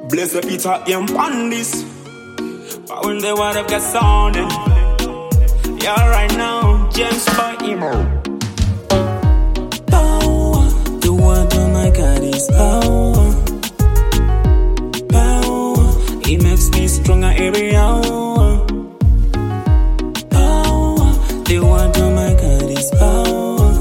Blessed Peter M. Pandis. But when the word of God sounded, yeah, right now, James Boy Emo. Power, the word of my God is power. Power, it makes me stronger every hour. Power, the word of my God is power.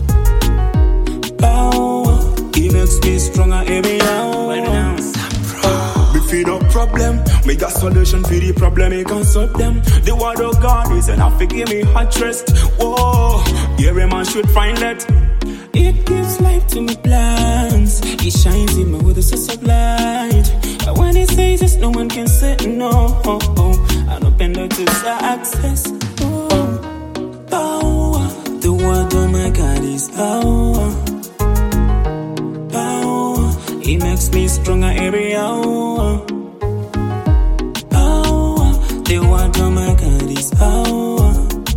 Power, it makes me stronger every hour. Me feed up problem, me got solution for the problem, me can solve them. The word of God is enough to give me hot rest. Whoa, every man should find that. It gives life to my plans. It shines in me with a source of light. But when it says yes, no one can say no. I open door to success. Power, the word of my God is power. Power, it makes me stronger every hour. Power, the word of my God is power.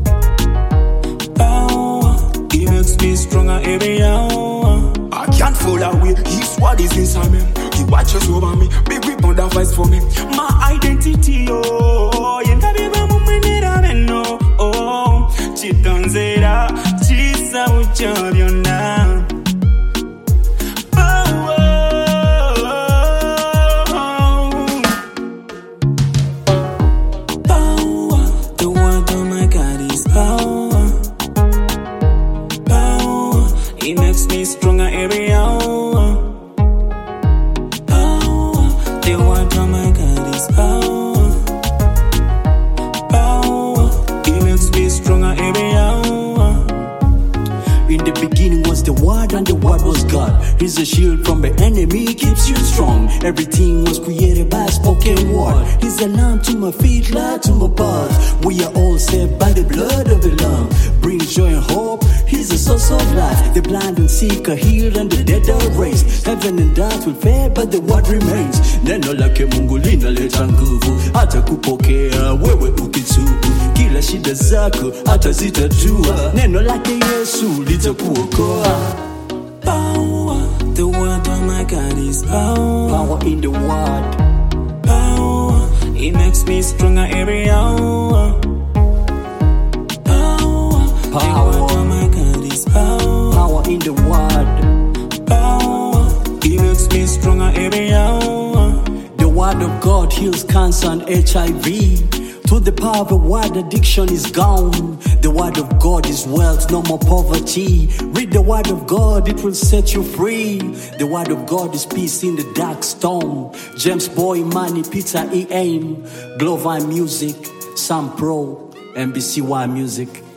Power, it makes me stronger every hour. I can't fall away, His word is inside me. He watches over me, big weapon that fights for me. My identity, oh, you never be my moment that I know. Oh, Chitonzera, Chisa, Uchabio now. It makes me stronger every hour. Power, the word of my God is power. Power, it makes me stronger every hour. In the beginning was the Word, and the Word was God. He's a shield from the enemy, keeps you strong. Everything was created by a spoken word. He's a lamp to my feet, light to my path. We are all saved by the blood of the Lamb. Brings joy and hope. He's a source of life. The blind and sick are healed, and the dead are raised. Heaven and earth will fade, but the word remains. Neno lake Mungu linaleta nguvu, hata kupokea wewe ukitubu. Kila shida zako hata zitatua. Neno lake Yesu litakuokoa. Power, the word of my God is power. Power in the word. Power, it makes me stronger every hour. Power, the word of my God is power. Power in the word. Power, it makes me stronger every hour. The word of God heals cancer and HIV. To the power of the word, addiction is gone. The word of God is wealth, no more poverty. Read the word of God, it will set you free. The word of God is peace in the dark storm. James Boy, Manny, Peter E. Aim, Global Music, Sam Pro, MBCY Music.